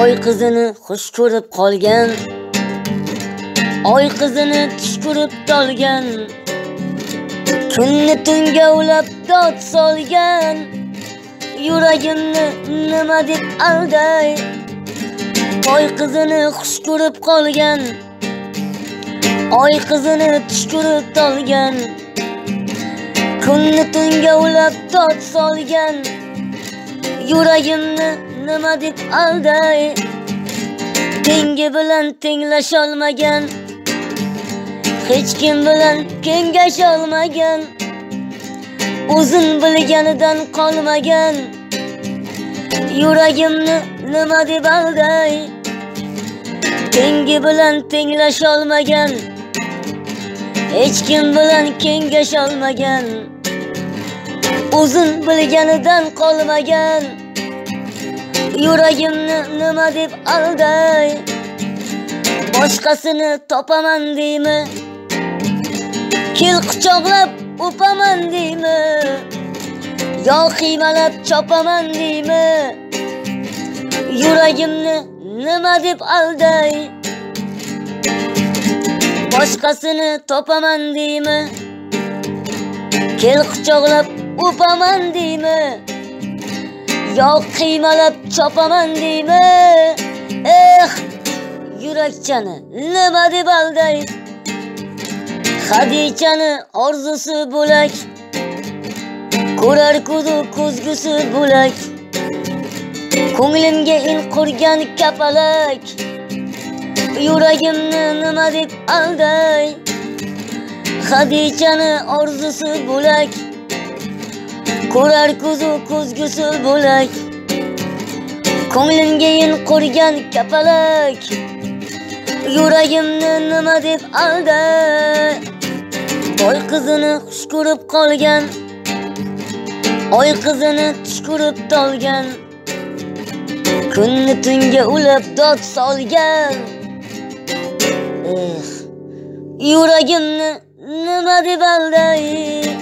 Oy qizini xush ko'rib qolgan, oy qizini tush ko'rib tolgan, kunni tunga ulab dod solgan, yuragimni nima deb alday. Oy qizini xush ko'rib qolgan, oy qizini tush ko'rib tolgan, kunni tunga ulab dod solgan, yuragimni nima deb alday. Tengi bilan tenglasholmagan, hech kim bilan kengasholmagan, o'zin bilganidan qolmagan, yuragimni nima deb alday. Tengi bilan tenglasholmagan, hech kim bilan kengasholmagan, o'zin bilganidan qolmagan, yuragimni nima deb alday. Boshqasini topaman deymi, kel quchoqlab o'paman deymi, yo qiymalab chopaman deymi, yuragimni nima deb alday. Boshqasini topaman deymi, kel quchoqlab o'paman deymi, yo qiymalab chopaman deymi, yurakchani nima deb alday. Xadichani orzusi bo'lak, ko'rar ko'zu ko'zgusi bo'lak, ko'nglimga in qurgan kapalak, yuragimni nima deb alday. Xadichani orzusi bo'lak, ko'rar ko'zu ko'zgusi bo'lak, ko'nglimga in qurgan kapalak, yuragimni nima deb alday. Oy qizini xush ko'rib qolgan, oy qizini tush ko'rib tolgan, kunni tunga ulab dod solgan, yuragimni nima deb alday.